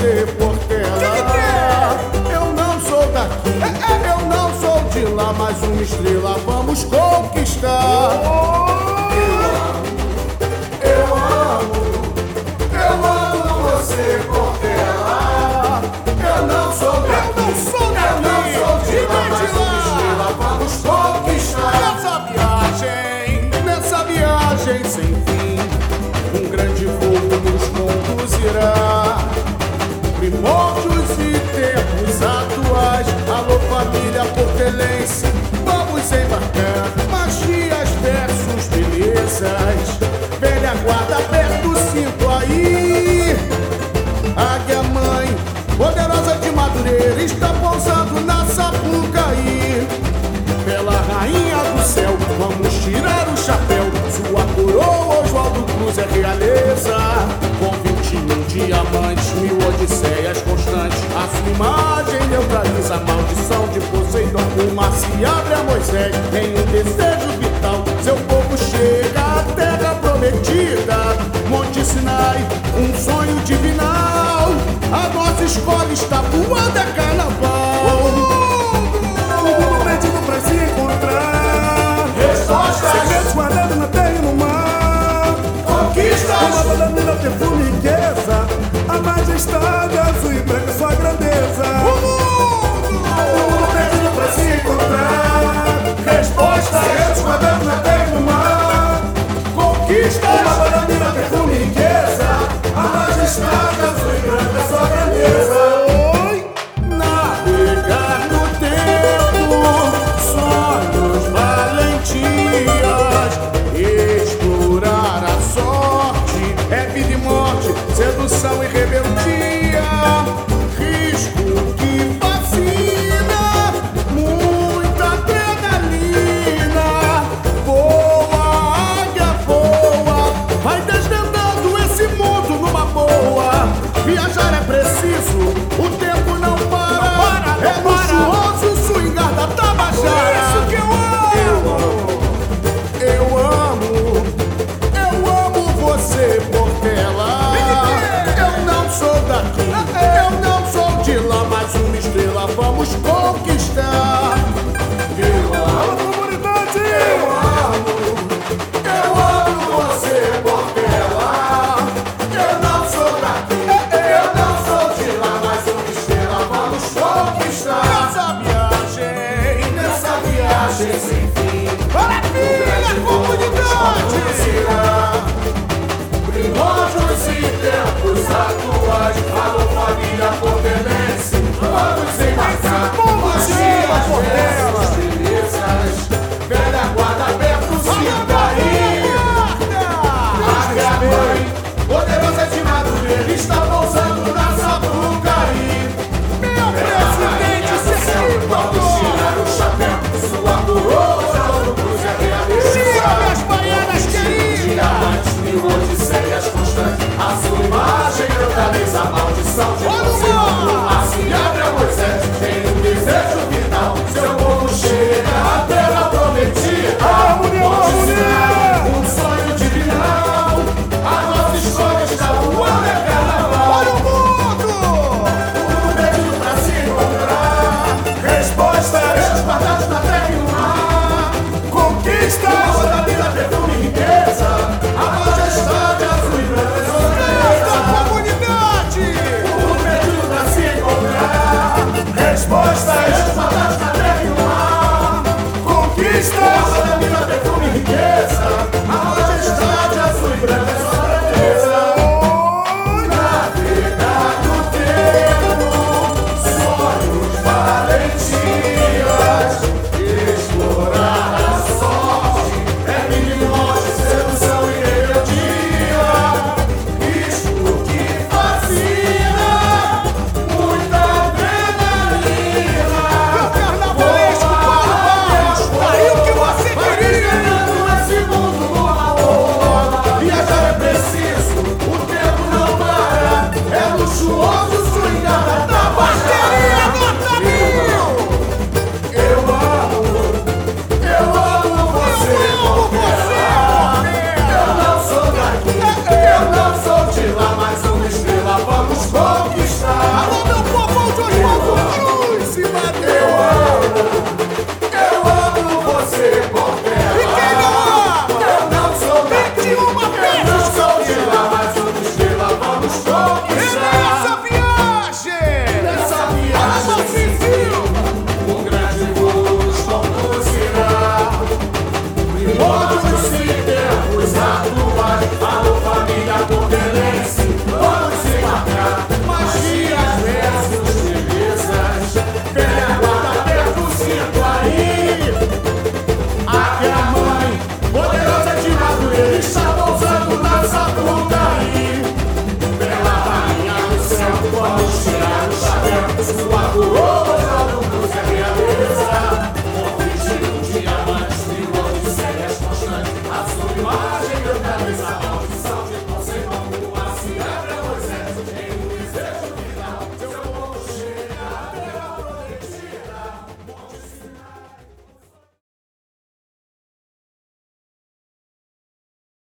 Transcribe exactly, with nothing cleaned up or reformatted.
você, Portela. Eu não sou daqui, eu não sou de lá, mas uma estrela vamos conquistar. Eu amo, eu amo você, Portela. Eu não sou daqui, eu não sou de lá, mas uma estrela vamos conquistar. Nessa viagem, nessa viagem sem fim, um grande fogo nos conduzirá. Primórdios e tempos atuais, alô família portelense, vamos embarcar. Magias versus belezas, velha guarda, aperta o cinto aí. Águia mãe, poderosa de Madureira, está pousando na Sapucaí. Pela rainha do céu, vamos tirar o chapéu. Sua coroa, Oswaldo Cruz, é realeza. Com vinte e um diamantes, mil odisseias constantes. A sua imagem neutraliza a maldição de Poseidon. O mar se abre a Moisés em um desejo vital. Seu povo chega à terra prometida, Monte Sinai, um sonho divinal. A nossa escola está voando, é carnaval. Pedindo pra se encontrar respostas, segredos guardados na terra e no mar. Conquistas, uma bandeira, perfume e riqueza. A majestade azul e branca, sua grandeza. O mundo pedindo pra se encontrar respostas, segredos guardados na terra e no mar. Conquistas, uma bandeira, perfume e riqueza. A majestade azul e branca, sua grandeza. Sedução e rebeldia, risco que fascina, muita adrenalina. Voa, águia, voa, vai desvendando esse mundo numa boa. Viajar é preciso, o tempo não para, é luxuoso o swingar da Tabajara. Isso que eu amo, eu amo, eu amo você, Portela. Eu não sou de lá, mas uma estrela vamos conquistar. Eu amo, comunidade! Eu amo, eu amo você, Portela. Eu não sou daqui, eu não sou de lá, mas uma estrela vamos conquistar. Nessa viagem, nessa viagem sem fim, para filha, comunidade! Primórdios e tempos atuais, alô família portelense, vamos embarcar. Magias versus belezas, velha guarda, aberta o cinto aí. Águia mãe, poderosa de Madureira, está pousando